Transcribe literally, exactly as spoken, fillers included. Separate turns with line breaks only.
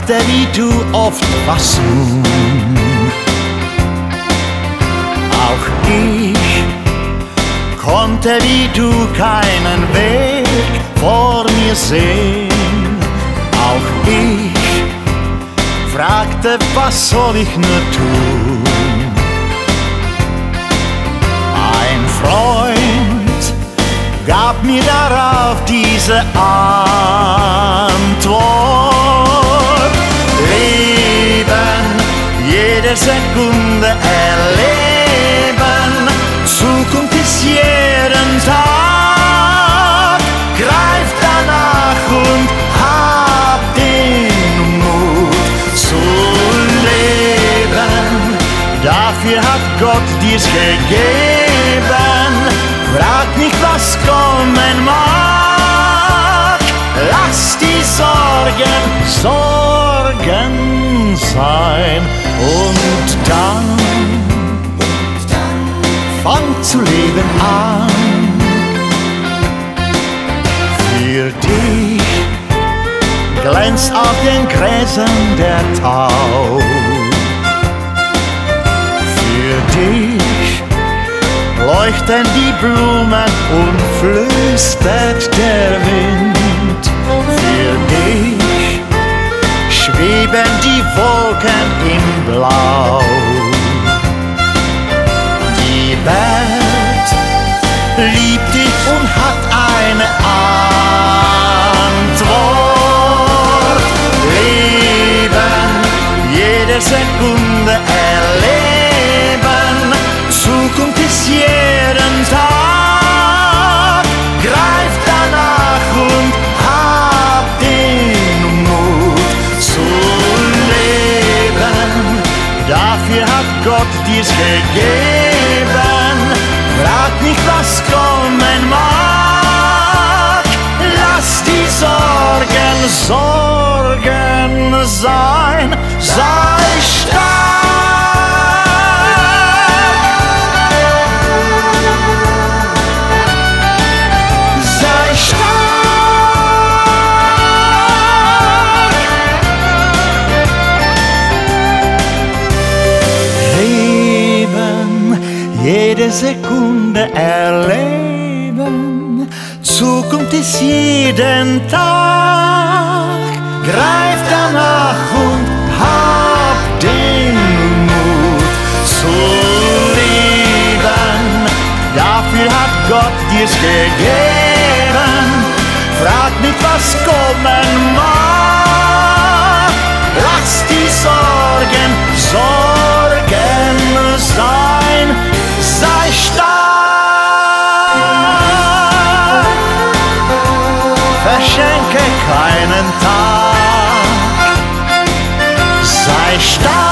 fragte, wie du oft was nun. Auch ich konnte wie du keinen Weg vor mir sehen. Auch ich fragte, was soll ich nur tun? Ein Freund gab mir darauf diese Antwort: Leben, jede Sekunde erleben, Zukunft ist jeden Tag. Greif danach und hab den Mut zu leben. Dafür hat Gott dir's gegeben. Frag nicht, was kommen mag. Lass die Sorgen Sorgen sein. Und dann fang zu leben an. Für dich glänzt auf den Gräsern der Tau. Für dich leuchten die Blumen und flüstert der Wind. Für dich schweben die Wolken im Blau. Die Welt liebt dich und hat eine Antwort. Leben, jede Sekunde erleben, Zukunft ist jeden Tag. Greif danach und hab den Mut zu leben. Dafür hat Gott dir's gegeben. Frag nicht, was kommen mag. Lass die Sorgen Sorgen sein. Sei stark. Sei stark. Leben, jede Sekunde erleben, Zukunft ist jeden Tag. Greif danach und hab den Mut zu leben. Dafür hat Gott dir's gegeben. Frag nicht, was kommen mag. Lass die Sorgen Sorgen sein. Sei stark. Verschenke keinen Tag. Sei stark.